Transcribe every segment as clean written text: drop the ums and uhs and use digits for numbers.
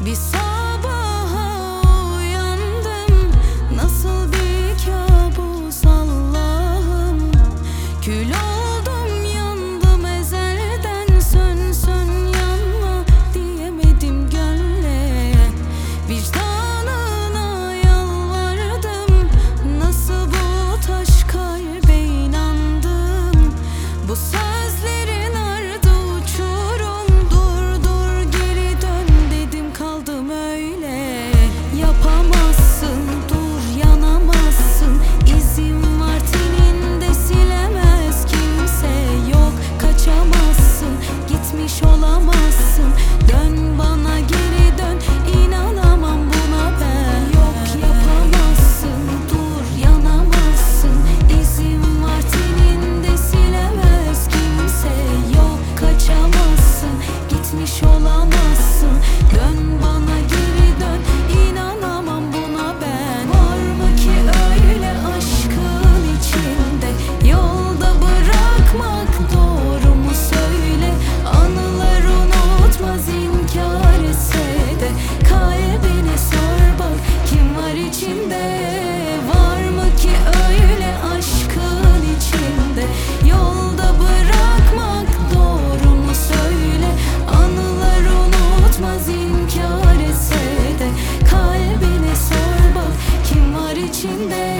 Bir sabaha uyandım, nasıl bir kabus Allah'ım. Kül oldum, yandım ezelden, sön sön yanma diyemedim gönle. Vicdanına yalvardım, nasıl bu taş kalbe inandım. Bu sözlerin ardı uçurum, dur dur geri dön dedim, kaldım öyle. Yapamazsın, dur yanamazsın, izin var teninde, silemez kimse. Yok kaçamazsın, gitmiş olamazsın, dön bana geri dön, inanamam buna ben. Yok yapamazsın, dur yanamazsın, izin var teninde, silemez kimse. Yok kaçamazsın, gitmiş olamazsın, dön bana geri dön, inanamam buna ben. Var mı ki öyle aşkın içinde, yolda bırakmak doğru mu söyle. Anılar unutmaz, inkar etse de kalbine sor bak, kim var içinde. Var mı ki öyle aşkın içinde, yolda bırakmak doğru mu söyle. Anılar unutmaz, inkar etse de kalbine sor bak, kim var içinde.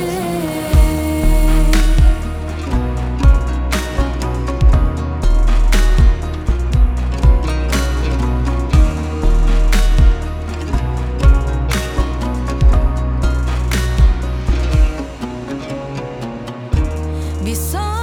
Bir